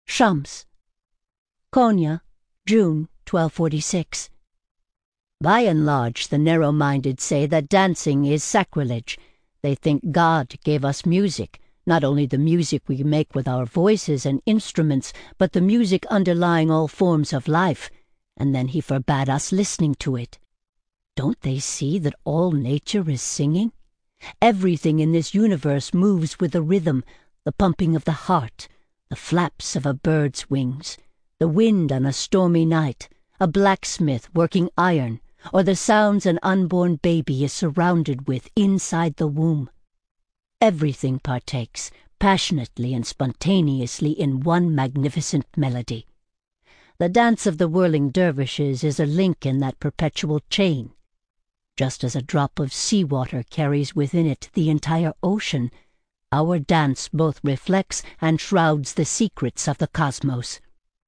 Shams. Konya, June 1246. By and large, the narrow-minded say that dancing is sacrilege. They think God gave us music, not only the music we make with our voices and instruments, but the music underlying all forms of life, and then he forbade us listening to it. Don't they see that all nature is singing? Everything in this universe moves with the rhythm, the pumping of the heart, the flaps of a bird's wings, the wind on a stormy night, a blacksmith working iron, or the sounds an unborn baby is surrounded with inside the womb. Everything partakes, passionately and spontaneously, in one magnificent melody. The dance of the whirling dervishes is a link in that perpetual chain. Just as a drop of seawater carries within it the entire ocean, our dance both reflects and shrouds the secrets of the cosmos.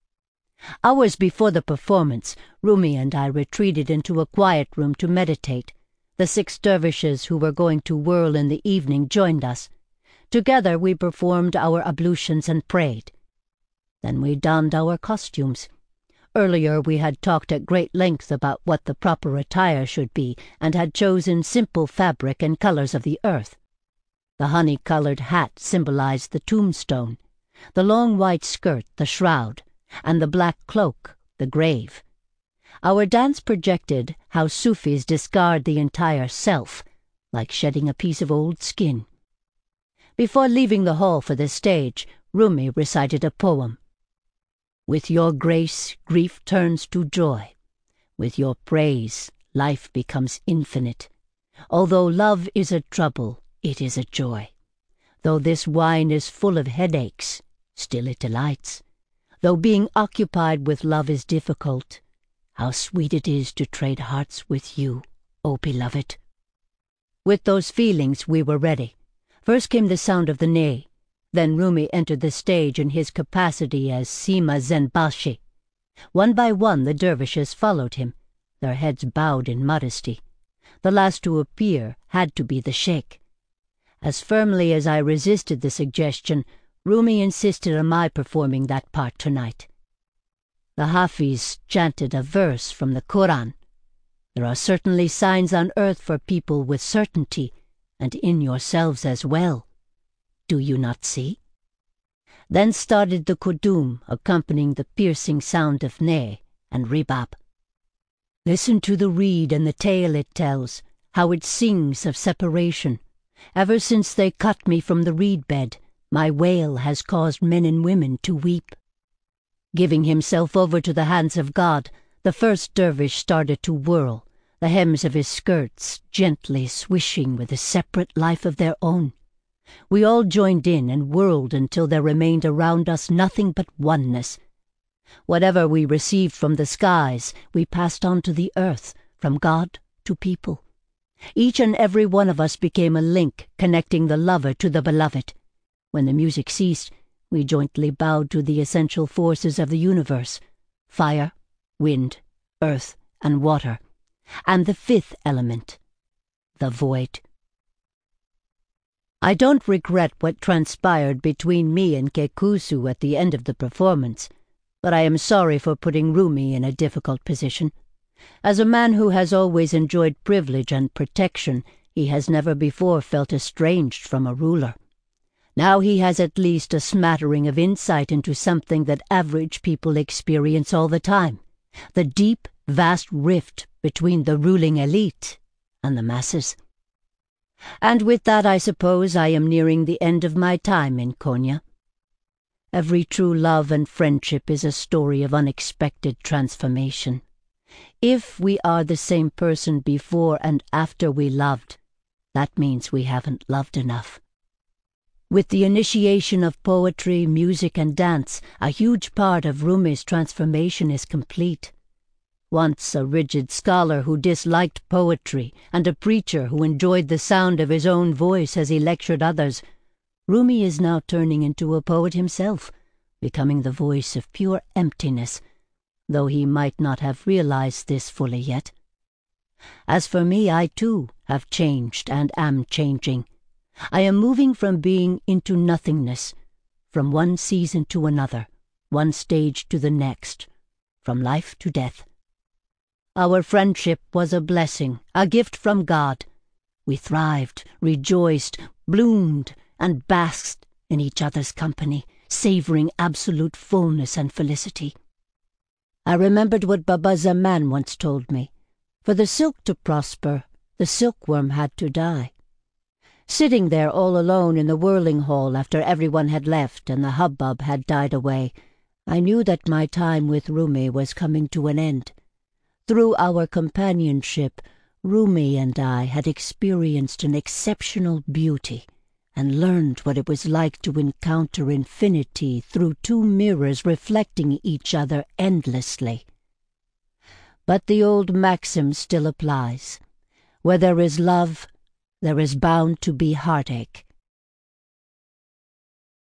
Hours before the performance, Rumi and I retreated into a quiet room to meditate. The 6 dervishes who were going to whirl in the evening joined us. Together we performed our ablutions and prayed. Then we donned our costumes. Earlier we had talked at great length about what the proper attire should be, and had chosen simple fabric and colors of the earth. The honey-colored hat symbolized the tombstone, the long white skirt the shroud, and the black cloak the grave. Our dance projected how Sufis discard the entire self, like shedding a piece of old skin. Before leaving the hall for the stage, Rumi recited a poem. With your grace, grief turns to joy. With your praise, life becomes infinite. Although love is a trouble, it is a joy. Though this wine is full of headaches, still it delights. Though being occupied with love is difficult, how sweet it is to trade hearts with you, O beloved. With those feelings we were ready. First came the sound of the ney. Then Rumi entered the stage in his capacity as Sima Zenbashi. One by one the dervishes followed him, their heads bowed in modesty. The last to appear had to be the sheikh. As firmly as I resisted the suggestion, Rumi insisted on my performing that part tonight. The Hafiz chanted a verse from the Quran. There are certainly signs on earth for people with certainty, and in yourselves as well. Do you not see? Then started the Kudum, accompanying the piercing sound of ney and ribab. Listen to the reed and the tale it tells, how it sings of separation. Ever since they cut me from the reed bed, my wail has caused men and women to weep. Giving himself over to the hands of God, the first dervish started to whirl, the hems of his skirts gently swishing with a separate life of their own. We all joined in and whirled until there remained around us nothing but oneness. Whatever we received from the skies, we passed on to the earth, from God to people. Each and every one of us became a link connecting the lover to the beloved. When the music ceased, we jointly bowed to the essential forces of the universe, fire, wind, earth, and water, and the 5th element, the void. I don't regret what transpired between me and Kekusu at the end of the performance, but I am sorry for putting Rumi in a difficult position. As a man who has always enjoyed privilege and protection, he has never before felt estranged from a ruler. Now he has at least a smattering of insight into something that average people experience all the time, the deep, vast rift between the ruling elite and the masses. And with that, I suppose I am nearing the end of my time in Konya. Every true love and friendship is a story of unexpected transformation. If we are the same person before and after we loved, that means we haven't loved enough. With the initiation of poetry, music, and dance, a huge part of Rumi's transformation is complete. Once a rigid scholar who disliked poetry and a preacher who enjoyed the sound of his own voice as he lectured others, Rumi is now turning into a poet himself, becoming the voice of pure emptiness, though he might not have realized this fully yet. As for me, I too have changed and am changing. I am moving from being into nothingness, from one season to another, one stage to the next, from life to death. Our friendship was a blessing, a gift from God. We thrived, rejoiced, bloomed, and basked in each other's company, savoring absolute fullness and felicity. I remembered what Baba Zaman once told me. For the silk to prosper, the silkworm had to die. Sitting there all alone in the whirling hall after everyone had left and the hubbub had died away, I knew that my time with Rumi was coming to an end. Through our companionship, Rumi and I had experienced an exceptional beauty and learned what it was like to encounter infinity through two mirrors reflecting each other endlessly. But the old maxim still applies. Where there is love, there is bound to be heartache.